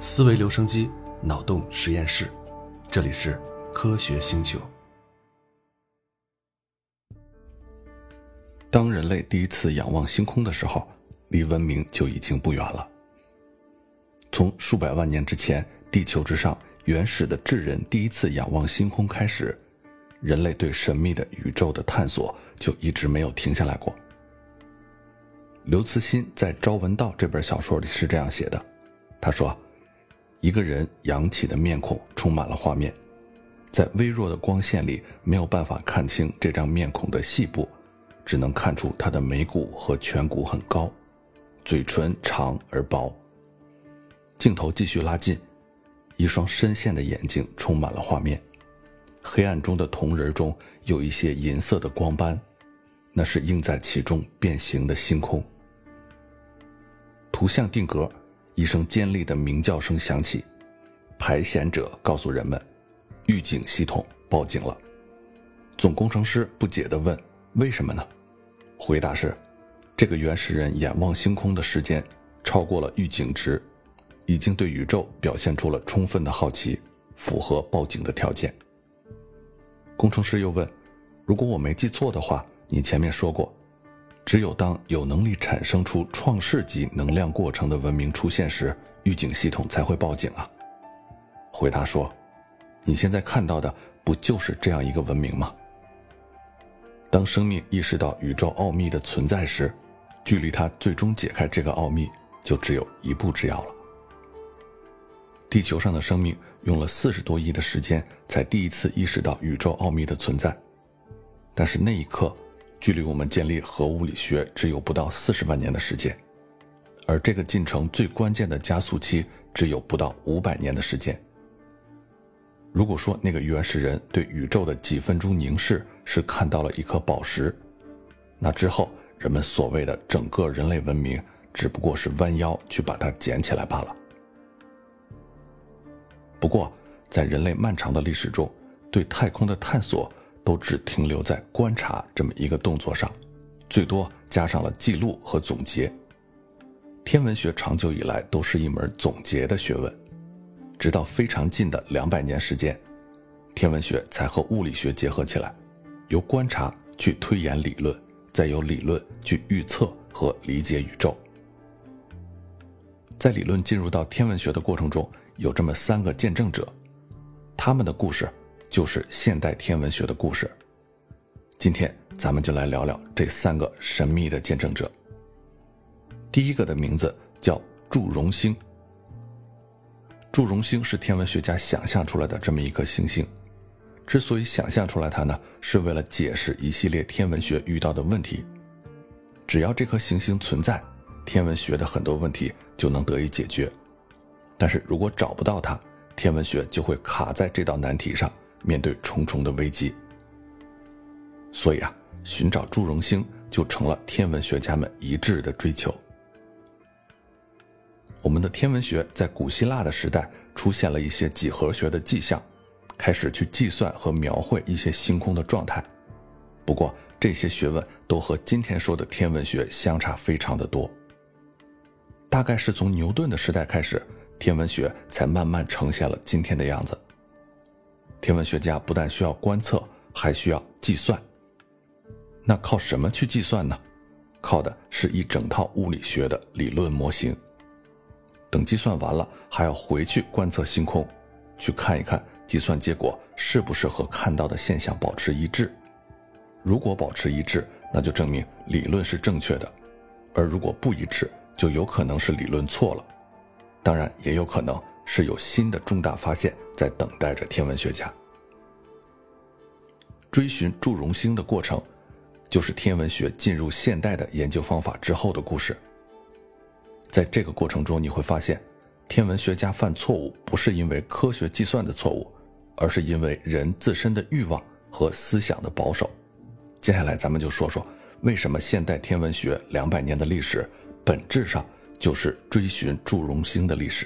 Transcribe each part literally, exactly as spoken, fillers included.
思维留声机，脑洞实验室，这里是科学星球。当人类第一次仰望星空的时候，离文明就已经不远了。从数百万年之前，地球之上原始的智人第一次仰望星空开始，人类对神秘的宇宙的探索就一直没有停下来过。刘慈欣在《朝闻道》这本小说里是这样写的，他说，一个人扬起的面孔充满了画面，在微弱的光线里没有办法看清这张面孔的细部，只能看出他的眉骨和颧骨很高，嘴唇长而薄。镜头继续拉近，一双深陷的眼睛充满了画面，黑暗中的瞳仁中有一些银色的光斑，那是映在其中变形的星空。图像定格，一声尖利的鸣叫声响起，排险者告诉人们，预警系统报警了。总工程师不解地问，为什么呢？回答是，这个原始人眼望星空的时间超过了预警值，已经对宇宙表现出了充分的好奇，符合报警的条件。工程师又问，如果我没记错的话，你前面说过，只有当有能力产生出创世级能量过程的文明出现时，预警系统才会报警啊。回答说，你现在看到的不就是这样一个文明吗？当生命意识到宇宙奥秘的存在时，距离它最终解开这个奥秘就只有一步之遥了。地球上的生命用了四十多亿的时间才第一次意识到宇宙奥秘的存在，但是那一刻距离我们建立核物理学只有不到四十万年的时间，而这个进程最关键的加速期只有不到五百年的时间。如果说那个原始人对宇宙的几分钟凝视是看到了一颗宝石，那之后人们所谓的整个人类文明只不过是弯腰去把它捡起来罢了。不过在人类漫长的历史中，对太空的探索都只停留在观察这么一个动作上，最多加上了记录和总结。天文学长久以来都是一门总结的学问，直到非常近的两百年时间，天文学才和物理学结合起来，由观察去推演理论，再由理论去预测和理解宇宙。在理论进入到天文学的过程中，有这么三个见证者，他们的故事就是现代天文学的故事。今天咱们就来聊聊这三个神秘的见证者。第一个的名字叫祝融星。祝融星是天文学家想象出来的这么一颗行星，之所以想象出来它呢，是为了解释一系列天文学遇到的问题。只要这颗行星存在，天文学的很多问题就能得以解决。但是如果找不到它，天文学就会卡在这道难题上，面对重重的危机。所以啊，寻找祝融星就成了天文学家们一致的追求。我们的天文学在古希腊的时代出现了一些几何学的迹象，开始去计算和描绘一些星空的状态。不过这些学问都和今天说的天文学相差非常的多。大概是从牛顿的时代开始，天文学才慢慢呈现了今天的样子。天文学家不但需要观测，还需要计算。那靠什么去计算呢？靠的是一整套物理学的理论模型。等计算完了，还要回去观测星空，去看一看计算结果是不是和看到的现象保持一致。如果保持一致，那就证明理论是正确的，而如果不一致，就有可能是理论错了。当然也有可能是有新的重大发现在等待着天文学家。追寻祝融星的过程，就是天文学进入现代的研究方法之后的故事。在这个过程中，你会发现天文学家犯错误不是因为科学计算的错误，而是因为人自身的欲望和思想的保守。接下来咱们就说说为什么现代天文学两百年的历史本质上就是追寻祝融星的历史。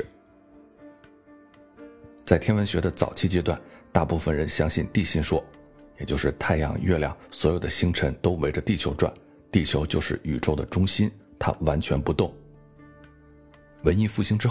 在天文学的早期阶段，大部分人相信地心说，也就是太阳、月亮所有的星辰都围着地球转，地球就是宇宙的中心，它完全不动。文艺复兴之后，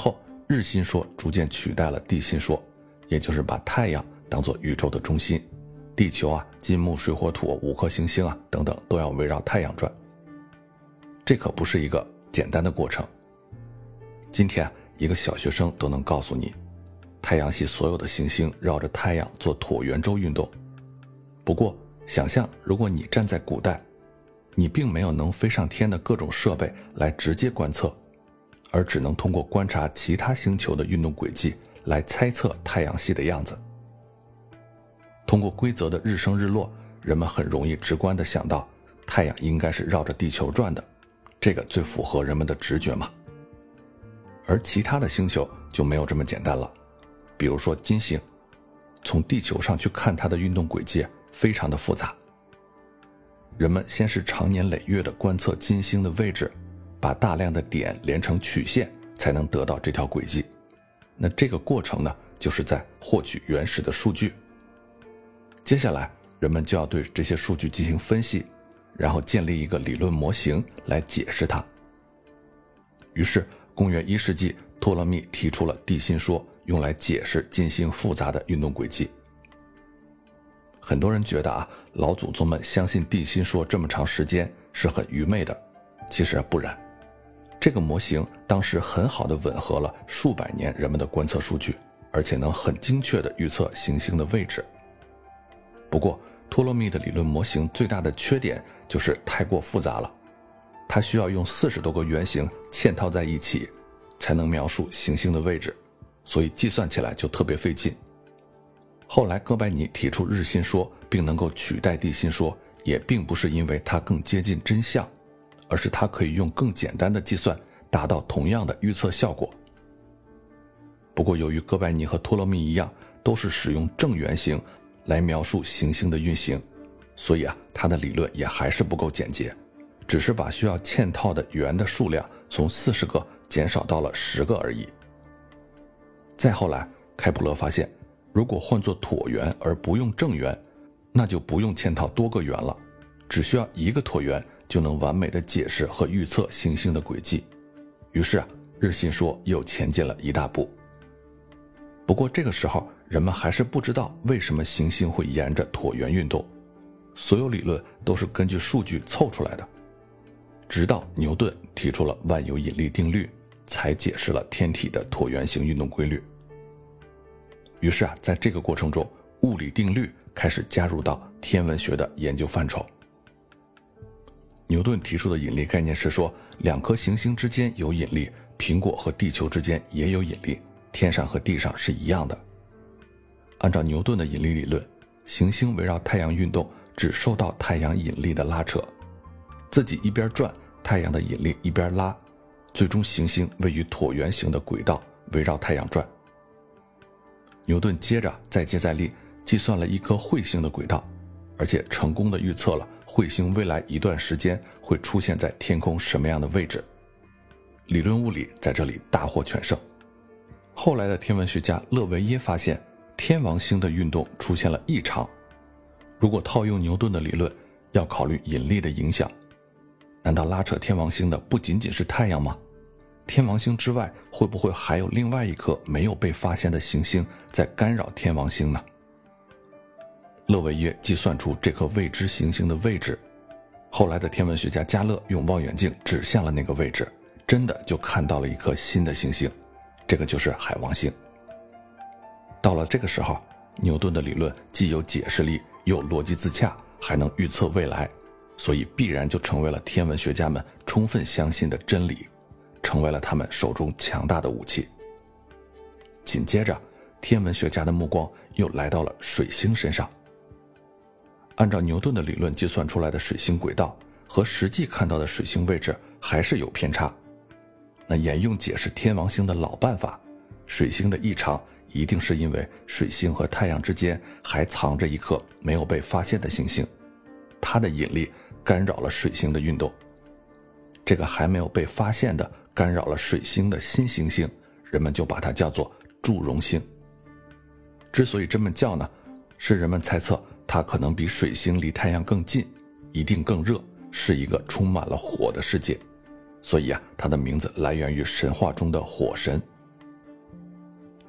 日心说逐渐取代了地心说，也就是把太阳当作宇宙的中心，地球啊、金木水火土五颗行星啊等等都要围绕太阳转。这可不是一个简单的过程。今天一个小学生都能告诉你，太阳系所有的行星绕着太阳做椭圆周运动。不过想象如果你站在古代，你并没有能飞上天的各种设备来直接观测，而只能通过观察其他星球的运动轨迹来猜测太阳系的样子。通过规则的日升日落，人们很容易直观地想到太阳应该是绕着地球转的，这个最符合人们的直觉嘛。而其他的星球就没有这么简单了。比如说金星，从地球上去看它的运动轨迹非常的复杂。人们先是长年累月地观测金星的位置，把大量的点连成曲线，才能得到这条轨迹。那这个过程呢，就是在获取原始的数据。接下来人们就要对这些数据进行分析，然后建立一个理论模型来解释它。于是公元一世纪，托勒密提出了地心说，用来解释金星复杂的运动轨迹。很多人觉得啊，老祖宗们相信地心说这么长时间是很愚昧的，其实不然。这个模型当时很好地吻合了数百年人们的观测数据，而且能很精确地预测行星的位置。不过托勒密的理论模型最大的缺点就是太过复杂了，它需要用四十多个原型嵌套在一起才能描述行星的位置，所以计算起来就特别费劲。后来哥白尼提出日心说并能够取代地心说，也并不是因为它更接近真相，而是它可以用更简单的计算达到同样的预测效果。不过由于哥白尼和托勒密一样都是使用正圆形来描述行星的运行，所以啊，他的理论也还是不够简洁，只是把需要嵌套的圆的数量从四十个减少到了十个而已。再后来，开普勒发现，如果换作椭圆而不用正圆，那就不用嵌套多个圆了，只需要一个椭圆就能完美的解释和预测行星的轨迹。于是啊，日心说又前进了一大步。不过这个时候，人们还是不知道为什么行星会沿着椭圆运动，所有理论都是根据数据凑出来的。直到牛顿提出了万有引力定律，才解释了天体的椭圆形运动规律。于是啊，在这个过程中，物理定律开始加入到天文学的研究范畴。牛顿提出的引力概念是说，两颗行星之间有引力，苹果和地球之间也有引力，天上和地上是一样的。按照牛顿的引力理论，行星围绕太阳运动只受到太阳引力的拉扯，自己一边转，太阳的引力一边拉，最终行星位于椭圆形的轨道，围绕太阳转。牛顿接着再接再厉，计算了一颗彗星的轨道，而且成功地预测了彗星未来一段时间会出现在天空什么样的位置。理论物理在这里大获全胜。后来的天文学家勒维耶发现，天王星的运动出现了异常。如果套用牛顿的理论，要考虑引力的影响，难道拉扯天王星的不仅仅是太阳吗？天王星之外，会不会还有另外一颗没有被发现的行星在干扰天王星呢？勒维耶计算出这颗未知行星的位置，后来的天文学家加勒用望远镜指向了那个位置，真的就看到了一颗新的行星，这个就是海王星。到了这个时候，牛顿的理论既有解释力，又逻辑自洽，还能预测未来，所以必然就成为了天文学家们充分相信的真理，成为了他们手中强大的武器。紧接着，天文学家的目光又来到了水星身上。按照牛顿的理论计算出来的水星轨道和实际看到的水星位置还是有偏差。那沿用解释天王星的老办法，水星的异常一定是因为水星和太阳之间还藏着一颗没有被发现的行星，它的引力干扰了水星的运动。这个还没有被发现的干扰了水星的新行星，人们就把它叫做祝融星。之所以这么叫呢，是人们猜测它可能比水星离太阳更近，一定更热，是一个充满了火的世界。所以啊，它的名字来源于神话中的火神。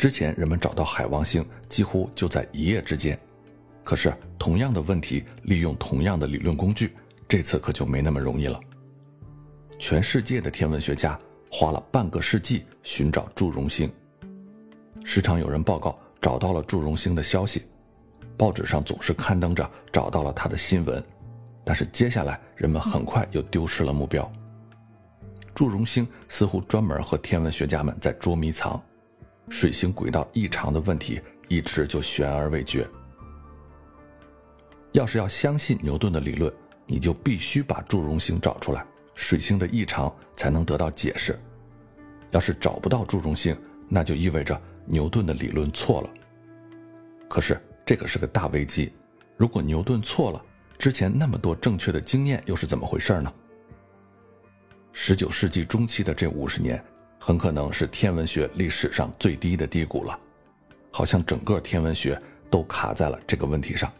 之前人们找到海王星几乎就在一夜之间，可是同样的问题，利用同样的理论工具，这次可就没那么容易了。全世界的天文学家花了半个世纪寻找祝融星，时常有人报告找到了祝融星的消息，报纸上总是刊登着找到了它的新闻，但是接下来人们很快又丢失了目标。祝融星似乎专门和天文学家们在捉迷藏，水星轨道异常的问题一直就悬而未决。要是要相信牛顿的理论，你就必须把祝融星找出来，水星的异常才能得到解释。要是找不到祝融星，那就意味着牛顿的理论错了。可是这可是个大危机，如果牛顿错了，之前那么多正确的经验又是怎么回事呢？十九世纪中期的这五十年，很可能是天文学历史上最低的低谷了，好像整个天文学都卡在了这个问题上。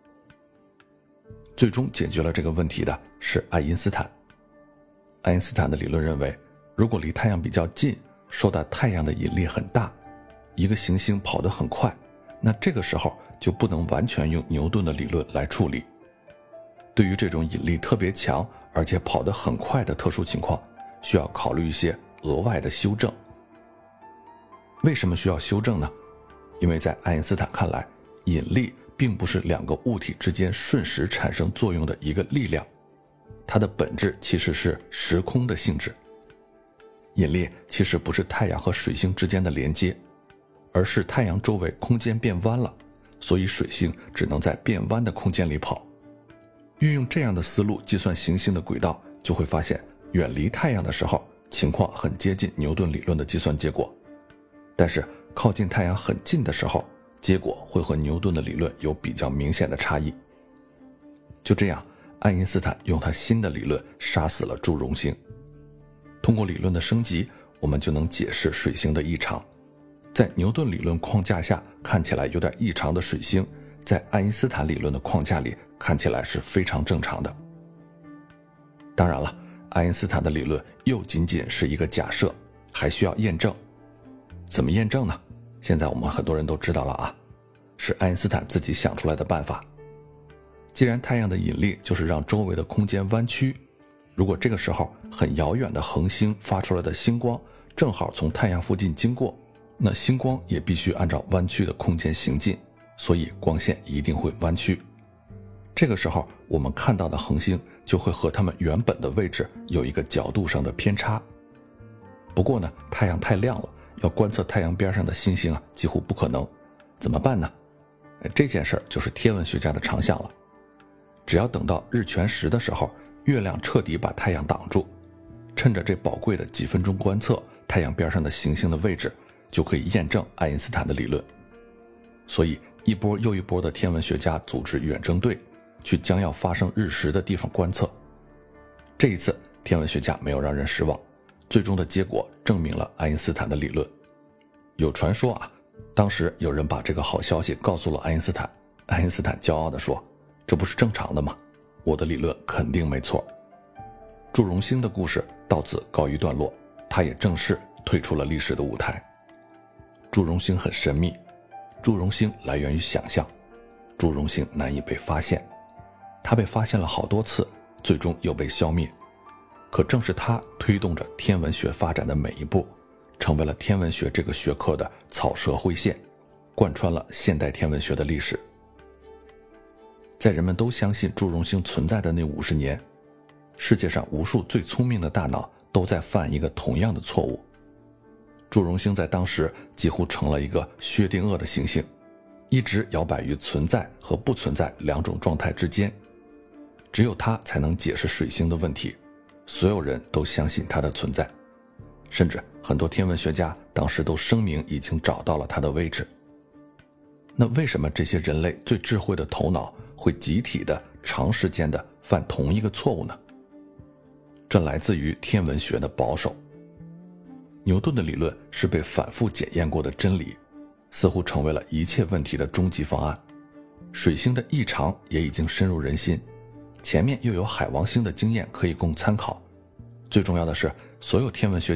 最终解决了这个问题的是爱因斯坦。爱因斯坦的理论认为，如果离太阳比较近，受到太阳的引力很大，一个行星跑得很快，那这个时候就不能完全用牛顿的理论来处理。对于这种引力特别强而且跑得很快的特殊情况，需要考虑一些额外的修正。为什么需要修正呢？因为在爱因斯坦看来，引力并不是两个物体之间瞬时产生作用的一个力量，它的本质其实是时空的性质。引力其实不是太阳和水星之间的连接，而是太阳周围空间变弯了，所以水星只能在变弯的空间里跑。运用这样的思路计算行星的轨道，就会发现远离太阳的时候情况很接近牛顿理论的计算结果，但是靠近太阳很近的时候，结果会和牛顿的理论有比较明显的差异。就这样，爱因斯坦用他新的理论杀死了祝融星。通过理论的升级，我们就能解释水星的异常。在牛顿理论框架下看起来有点异常的水星，在爱因斯坦理论的框架里看起来是非常正常的。当然了，爱因斯坦的理论又仅仅是一个假设，还需要验证。怎么验证呢？现在我们很多人都知道了啊，是爱因斯坦自己想出来的办法。既然太阳的引力就是让周围的空间弯曲，如果这个时候很遥远的恒星发出来的星光正好从太阳附近经过，那星光也必须按照弯曲的空间行进，所以光线一定会弯曲。这个时候我们看到的恒星就会和它们原本的位置有一个角度上的偏差。不过呢，太阳太亮了，要观测太阳边上的星星啊，几乎不可能。怎么办呢？这件事就是天文学家的长项了。只要等到日全食的时候，月亮彻底把太阳挡住，趁着这宝贵的几分钟观测太阳边上的行星的位置，就可以验证爱因斯坦的理论。所以一波又一波的天文学家组织远征队，去将要发生日食的地方观测。这一次天文学家没有让人失望，最终的结果证明了爱因斯坦的理论。有传说啊，当时有人把这个好消息告诉了爱因斯坦，爱因斯坦骄傲地说，这不是正常的吗？我的理论肯定没错。祝融星的故事到此告一段落，他也正式退出了历史的舞台。祝融星很神秘，祝融星来源于想象，祝融星难以被发现，它被发现了好多次，最终又被消灭。可正是它推动着天文学发展的每一步，成为了天文学这个学科的草蛇灰线，贯穿了现代天文学的历史。在人们都相信祝融星存在的那五十年，世界上无数最聪明的大脑都在犯一个同样的错误。祝融星在当时几乎成了一个薛定谔的行星，一直摇摆于存在和不存在两种状态之间。只有它才能解释水星的问题，所有人都相信它的存在，甚至很多天文学家当时都声明已经找到了它的位置。那为什么这些人类最智慧的头脑会集体的长时间的犯同一个错误呢？这来自于天文学的保守。牛顿的理论是被反复检验过的真理，似乎成为了一切问题的终极方案。水星的异常也已经深入人心，前面又有海王星的经验可以供参考。最重要的是，所有天文学家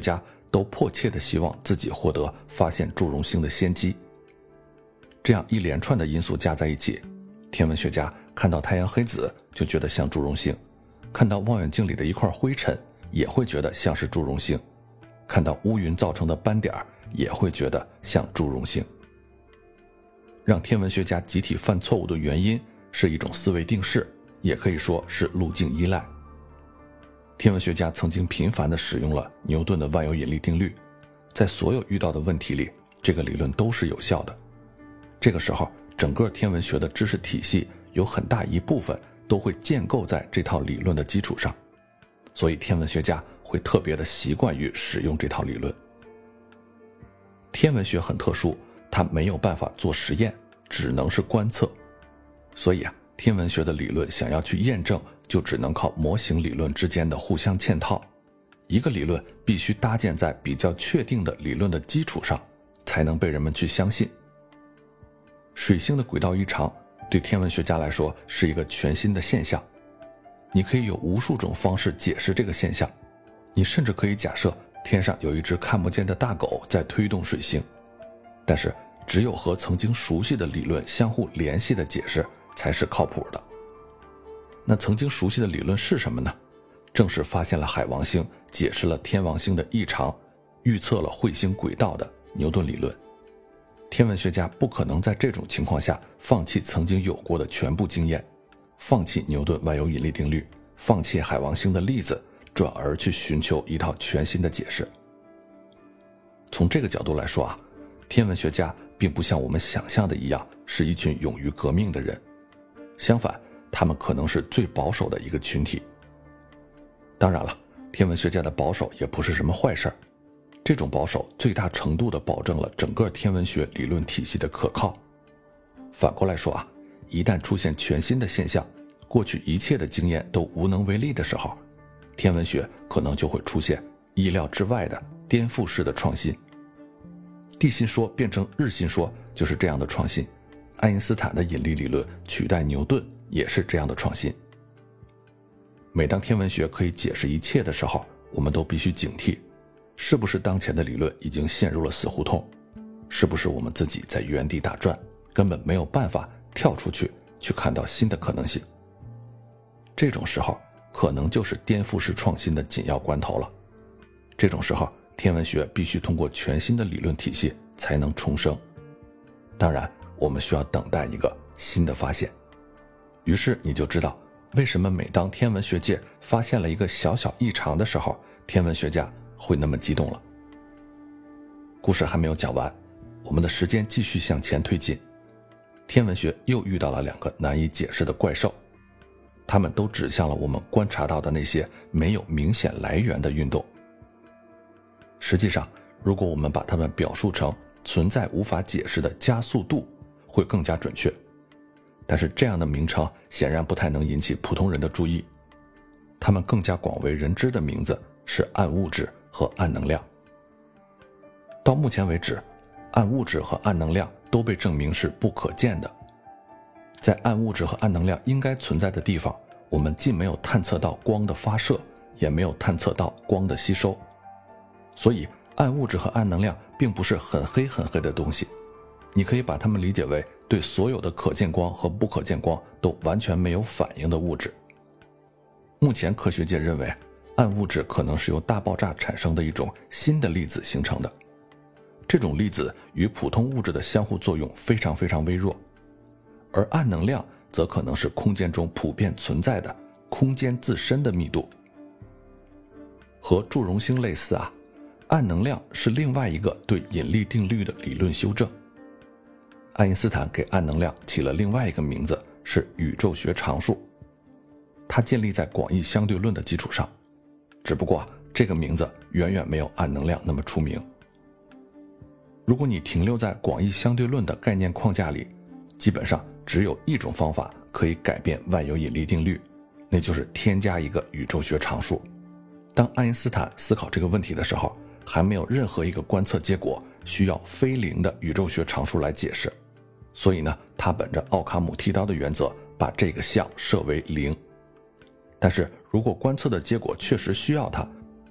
都迫切地希望自己获得发现祝融星的先机。这样一连串的因素加在一起，天文学家看到太阳黑子就觉得像祝融星，看到望远镜里的一块灰尘也会觉得像是祝融星，看到乌云造成的斑点也会觉得像祝融星。让天文学家集体犯错误的原因是一种思维定式，也可以说是路径依赖。天文学家曾经频繁地使用了牛顿的万有引力定律，在所有遇到的问题里，这个理论都是有效的。这个时候，整个天文学的知识体系有很大一部分都会建构在这套理论的基础上，所以天文学家会特别的习惯于使用这套理论。天文学很特殊，它没有办法做实验，只能是观测，所以啊，天文学的理论想要去验证，就只能靠模型理论之间的互相嵌套。一个理论必须搭建在比较确定的理论的基础上，才能被人们去相信。水星的轨道异常对天文学家来说是一个全新的现象，你可以有无数种方式解释这个现象，你甚至可以假设天上有一只看不见的大狗在推动水星，但是只有和曾经熟悉的理论相互联系的解释才是靠谱的。那曾经熟悉的理论是什么呢？正是发现了海王星，解释了天王星的异常，预测了彗星轨道的牛顿理论。天文学家不可能在这种情况下放弃曾经有过的全部经验，放弃牛顿万有引力定律，放弃海王星的例子，转而去寻求一套全新的解释。从这个角度来说啊，天文学家并不像我们想象的一样是一群勇于革命的人，相反，他们可能是最保守的一个群体。当然了，天文学家的保守也不是什么坏事，这种保守最大程度地保证了整个天文学理论体系的可靠。反过来说啊，一旦出现全新的现象，过去一切的经验都无能为力的时候，天文学可能就会出现意料之外的颠覆式的创新。地心说变成日心说就是这样的创新，爱因斯坦的引力理论取代牛顿也是这样的创新。每当天文学可以解释一切的时候，我们都必须警惕，是不是当前的理论已经陷入了死胡同？是不是我们自己在原地打转，根本没有办法跳出去去看到新的可能性？这种时候可能就是颠覆式创新的紧要关头了。这种时候，天文学必须通过全新的理论体系才能重生。当然，我们需要等待一个新的发现。于是你就知道，为什么每当天文学界发现了一个小小异常的时候，天文学家会那么激动了。故事还没有讲完，我们的时间继续向前推进。天文学又遇到了两个难以解释的怪兽，它们都指向了我们观察到的那些没有明显来源的运动。实际上，如果我们把它们表述成存在无法解释的加速度，会更加准确。但是这样的名称显然不太能引起普通人的注意，它们更加广为人知的名字是暗物质和暗能量。到目前为止，暗物质和暗能量都被证明是不可见的。在暗物质和暗能量应该存在的地方，我们既没有探测到光的发射，也没有探测到光的吸收。所以暗物质和暗能量并不是很黑很黑的东西，你可以把它们理解为对所有的可见光和不可见光都完全没有反应的物质。目前科学界认为，暗物质可能是由大爆炸产生的一种新的粒子形成的，这种粒子与普通物质的相互作用非常非常微弱，而暗能量则可能是空间中普遍存在的空间自身的密度。和祝融星类似啊，暗能量是另外一个对引力定律的理论修正。爱因斯坦给暗能量起了另外一个名字，是宇宙学常数，它建立在广义相对论的基础上，只不过这个名字远远没有暗能量那么出名。如果你停留在广义相对论的概念框架里，基本上只有一种方法可以改变万有引力定律，那就是添加一个宇宙学常数。当爱因斯坦思考这个问题的时候，还没有任何一个观测结果需要非零的宇宙学常数来解释，所以呢，他本着奥卡姆剃刀的原则，把这个项设为零。但是如果观测的结果确实需要它，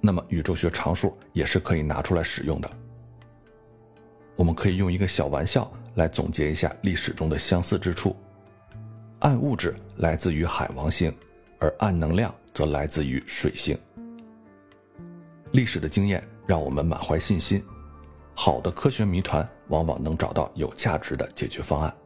那么宇宙学常数也是可以拿出来使用的。我们可以用一个小玩笑来总结一下历史中的相似之处。暗物质来自于海王星，而暗能量则来自于水星。历史的经验让我们满怀信心，好的科学谜团往往能找到有价值的解决方案。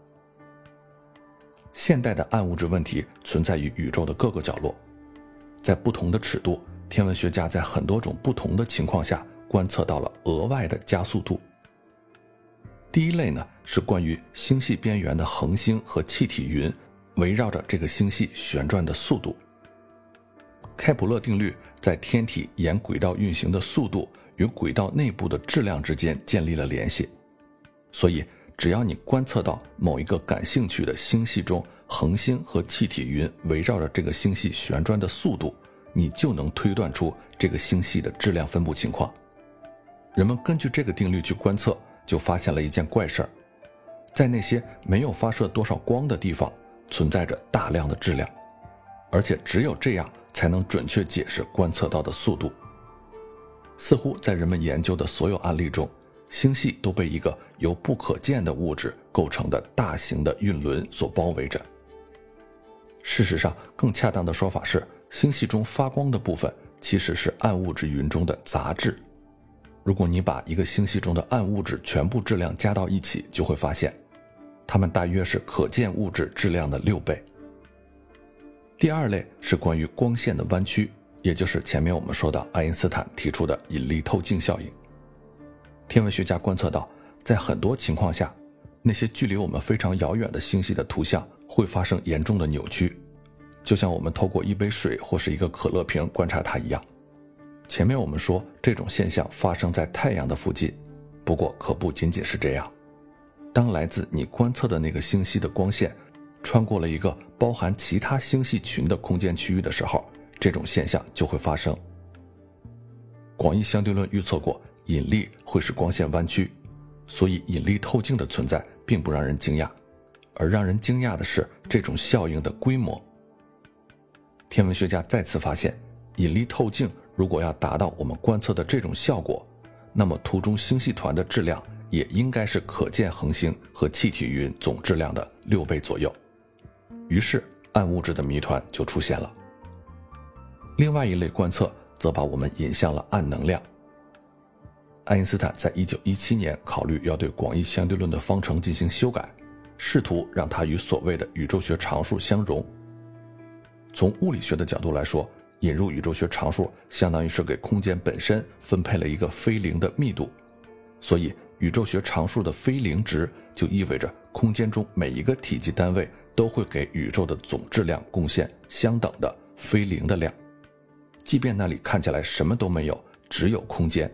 现代的暗物质问题存在于宇宙的各个角落，在不同的尺度，天文学家在很多种不同的情况下观测到了额外的加速度。第一类呢，是关于星系边缘的恒星和气体云围绕着这个星系旋转的速度。开普勒定律在天体沿轨道运行的速度与轨道内部的质量之间建立了联系，所以只要你观测到某一个感兴趣的星系中恒星和气体云围绕着这个星系旋转的速度，你就能推断出这个星系的质量分布情况。人们根据这个定律去观测，就发现了一件怪事儿，在那些没有发射多少光的地方存在着大量的质量，而且只有这样才能准确解释观测到的速度。似乎在人们研究的所有案例中，星系都被一个由不可见的物质构成的大型的晕轮所包围着。事实上，更恰当的说法是，星系中发光的部分其实是暗物质云中的杂质。如果你把一个星系中的暗物质全部质量加到一起，就会发现它们大约是可见物质质量的六倍。第二类是关于光线的弯曲，也就是前面我们说到爱因斯坦提出的引力透镜效应。天文学家观测到，在很多情况下，那些距离我们非常遥远的星系的图像会发生严重的扭曲，就像我们透过一杯水或是一个可乐瓶观察它一样。前面我们说这种现象发生在太阳的附近，不过可不仅仅是这样。当来自你观测的那个星系的光线穿过了一个包含其他星系群的空间区域的时候，这种现象就会发生。广义相对论预测过引力会使光线弯曲，所以引力透镜的存在并不让人惊讶，而让人惊讶的是这种效应的规模。天文学家再次发现，引力透镜如果要达到我们观测的这种效果，那么途中星系团的质量也应该是可见恒星和气体云总质量的六倍左右。于是暗物质的谜团就出现了。另外一类观测则把我们引向了暗能量。爱因斯坦在一九一七年考虑要对广义相对论的方程进行修改，试图让它与所谓的宇宙学常数相容。从物理学的角度来说，引入宇宙学常数相当于是给空间本身分配了一个非零的密度，所以宇宙学常数的非零值就意味着空间中每一个体积单位都会给宇宙的总质量贡献相等的非零的量，即便那里看起来什么都没有，只有空间。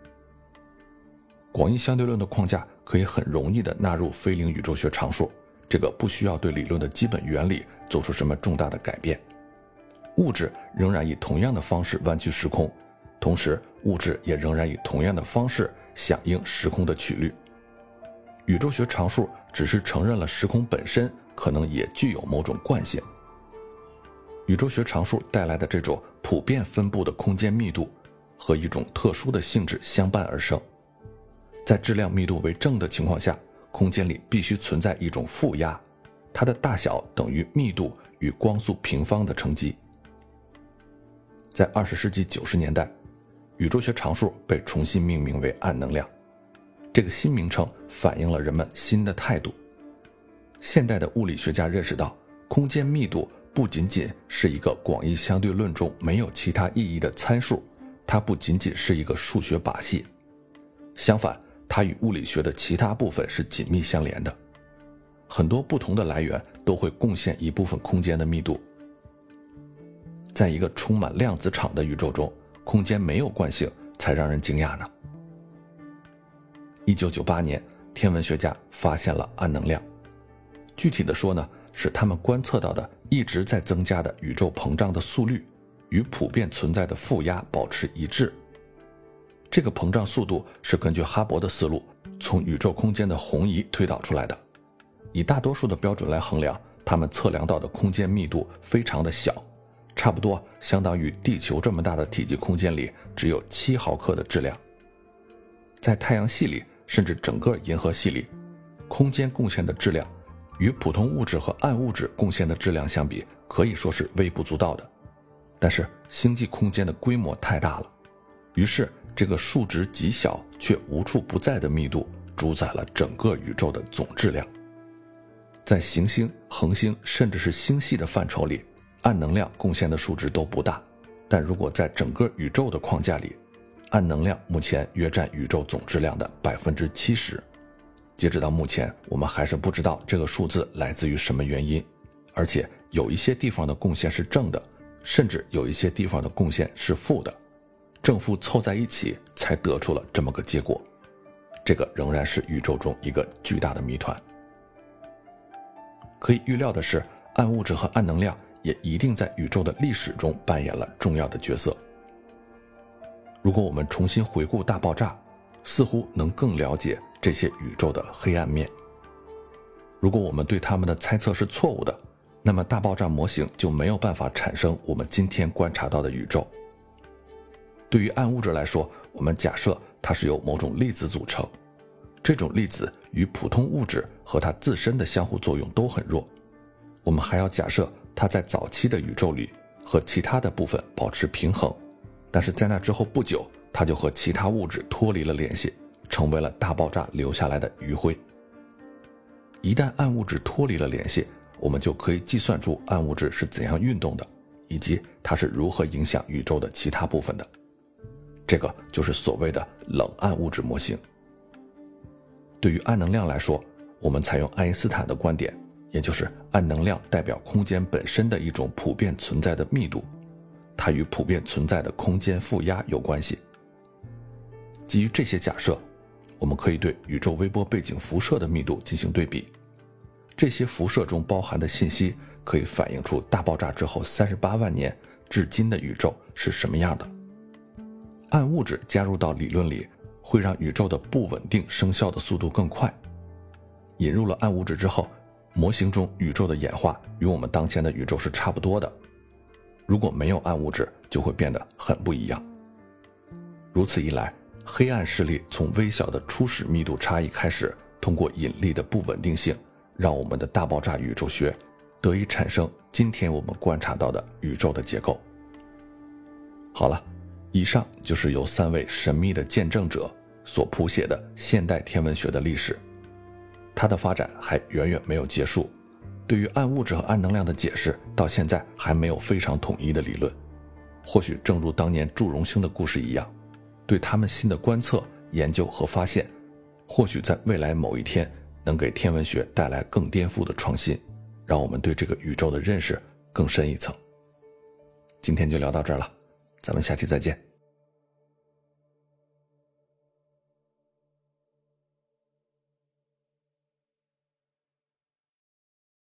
广义相对论的框架可以很容易地纳入非零宇宙学常数，这个不需要对理论的基本原理做出什么重大的改变。物质仍然以同样的方式弯曲时空，同时物质也仍然以同样的方式响应时空的曲率。宇宙学常数只是承认了时空本身可能也具有某种惯性。宇宙学常数带来的这种普遍分布的空间密度和一种特殊的性质相伴而生。在质量密度为正的情况下，空间里必须存在一种负压，它的大小等于密度与光速平方的乘积。在二十世纪九十年代，宇宙学常数被重新命名为暗能量，这个新名称反映了人们新的态度。现代的物理学家认识到，空间密度不仅仅是一个广义相对论中没有其他意义的参数，它不仅仅是一个数学把戏，相反，它与物理学的其他部分是紧密相连的。很多不同的来源都会贡献一部分空间的密度。在一个充满量子场的宇宙中，空间没有惯性才让人惊讶呢。一九九八年，天文学家发现了暗能量，具体的说呢，是他们观测到的一直在增加的宇宙膨胀的速率与普遍存在的负压保持一致。这个膨胀速度是根据哈勃的思路从宇宙空间的红移推导出来的。以大多数的标准来衡量，他们测量到的空间密度非常的小， 差不多相当于地球这么大的体积空间里只有七毫克的质量。在太阳系里，甚至整个银河系里，空间贡献的质量与普通物质和暗物质贡献的质量相比，可以说是微不足道的。但是星际空间的规模太大了，于是这个数值极小却无处不在的密度主宰了整个宇宙的总质量。在行星、恒星甚至是星系的范畴里，暗能量贡献的数值都不大，但如果在整个宇宙的框架里，暗能量目前约占宇宙总质量的 百分之七十。 截止到目前，我们还是不知道这个数字来自于什么原因，而且有一些地方的贡献是正的，甚至有一些地方的贡献是负的，正负凑在一起才得出了这么个结果。这个仍然是宇宙中一个巨大的谜团。可以预料的是，暗物质和暗能量也一定在宇宙的历史中扮演了重要的角色。如果我们重新回顾大爆炸，似乎能更了解这些宇宙的黑暗面。如果我们对他们的猜测是错误的，那么大爆炸模型就没有办法产生我们今天观察到的宇宙。对于暗物质来说，我们假设它是由某种粒子组成，这种粒子与普通物质和它自身的相互作用都很弱。我们还要假设它在早期的宇宙里和其他的部分保持平衡，但是在那之后不久，它就和其他物质脱离了联系，成为了大爆炸留下来的余晖。一旦暗物质脱离了联系，我们就可以计算出暗物质是怎样运动的，以及它是如何影响宇宙的其他部分的。这个就是所谓的冷暗物质模型。对于暗能量来说，我们采用爱因斯坦的观点，也就是暗能量代表空间本身的一种普遍存在的密度，它与普遍存在的空间负压有关系。基于这些假设，我们可以对宇宙微波背景辐射的密度进行对比。这些辐射中包含的信息可以反映出大爆炸之后三十八万年至今的宇宙是什么样的。暗物质加入到理论里，会让宇宙的不稳定生效的速度更快。引入了暗物质之后，模型中宇宙的演化与我们当前的宇宙是差不多的。如果没有暗物质，就会变得很不一样。如此一来，黑暗势力从微小的初始密度差异开始，通过引力的不稳定性，让我们的大爆炸宇宙学得以产生今天我们观察到的宇宙的结构。好了，以上就是由三位神秘的见证者所谱写的现代天文学的历史。它的发展还远远没有结束，对于暗物质和暗能量的解释到现在还没有非常统一的理论。或许正如当年祝融星的故事一样，对他们新的观测、研究和发现，或许在未来某一天能给天文学带来更颠覆的创新，让我们对这个宇宙的认识更深一层。今天就聊到这儿了，咱们下期再见。